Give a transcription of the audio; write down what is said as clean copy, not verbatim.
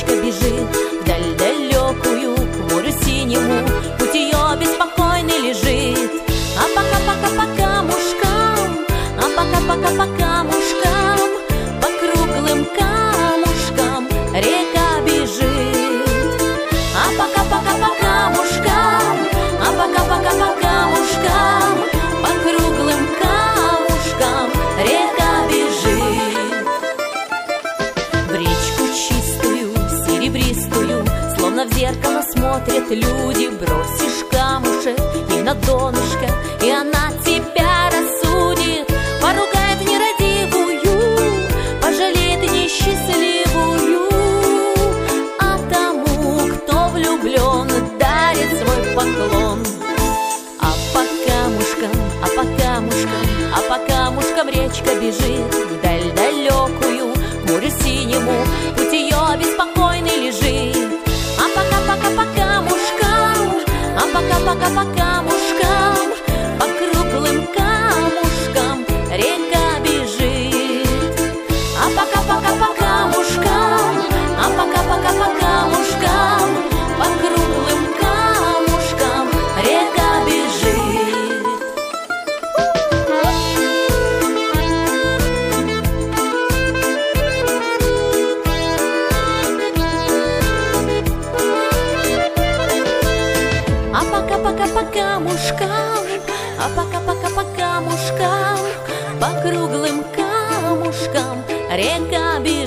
речка бежит вдаль далекую, к морю синему, путь ее беспокойный лежит. А пока-пока по камушкам, а пока-пока по камушкам, по круглым камушкам река бежит. А пока-пока по камушкам, а пока-пока по камушкам, по круглым камушкам река бежит. В речку чистую, серебристую, словно в зеркало смотрят люди. Бросишь камушек ей на донышко, и она тебя рассудит. Поругает нерадивую, пожалеет несчастливую, а тому, кто влюблен, дарит свой поклон. А по камушкам, а по камушкам, а по камушкам речка бежит вдаль далекую, к морю синему, путь ее беспокойный лежит. А пока-пока по камушкам, а пока-пока по камушкам, по круглым камушкам река бежит. А пока-пока по камушкам, а пока-пока по камушкам, по круглым камушкам река бежит. А пока-пока по камушкам, а пока-пока по камушкам, по круглым камушкам река бежит.